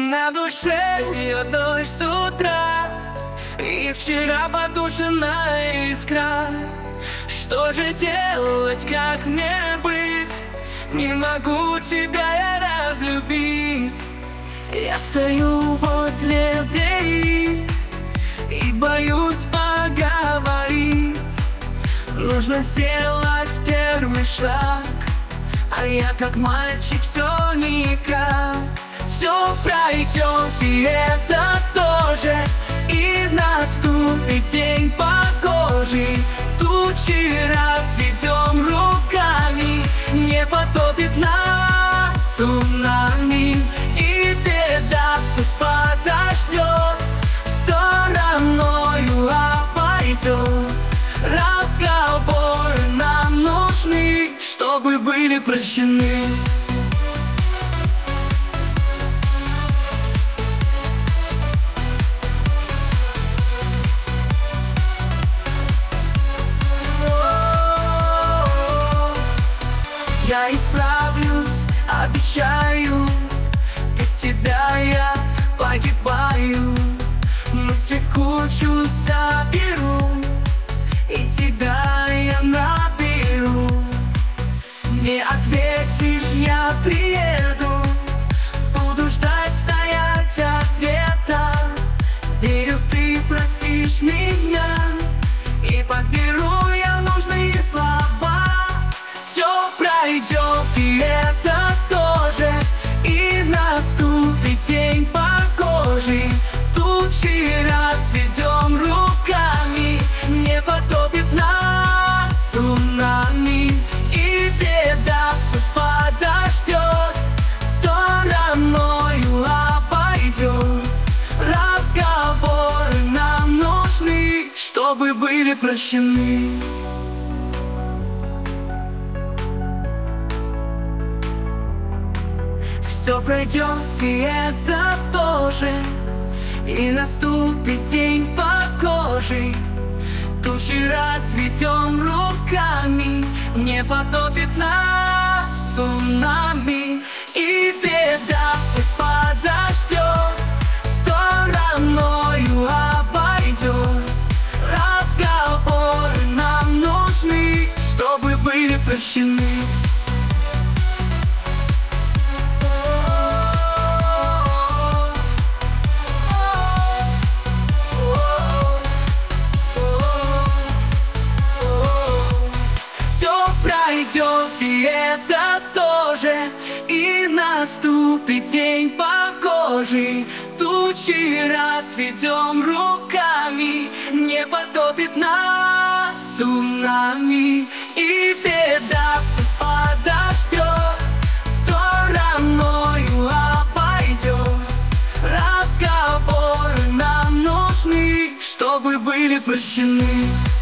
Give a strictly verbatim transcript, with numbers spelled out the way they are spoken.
На душе ее дождь с утра, и вчера потушенная искра. Что же делать, как мне быть? Не могу тебя я разлюбить. Я стою возле двери и боюсь поговорить. Нужно сделать первый шаг, а я как мальчик все никак. Все пройдет, и это тоже, и наступит день погожий. Тучи разведем руками, не потопит нас цунами. И беда пусть подождет, стороною обойдет. Разговоры нам нужны, чтобы были прощены. Я исправлюсь, обещаю, без тебя я погибаю. Мысли в кучу соберу, и тебя я наберу. Не ответишь, я приеду, буду ждать, стоять ответа. Верю, ты простишь меня, и подберу я нужные слова. Все пройдет, и это тоже, и наступит день погожий. Тучи разведем руками, не потопит нас цунами. И беда пусть подождет, стороною обойдет. Разговоры нам нужны, чтобы были прощены. Все пройдет, и это тоже, и наступит день погожий. Тучи разведем руками, не потопит нас цунами. И беда пусть подождет, стороною обойдет. Разговоры нам нужны, чтобы были прощены. Пройдет, и это тоже, и наступит день погожий. Тучи разведем руками, не потопит нас цунами. И беда пусть подождет, стороною обойдет. Разговоры нам нужны, чтобы были прощены.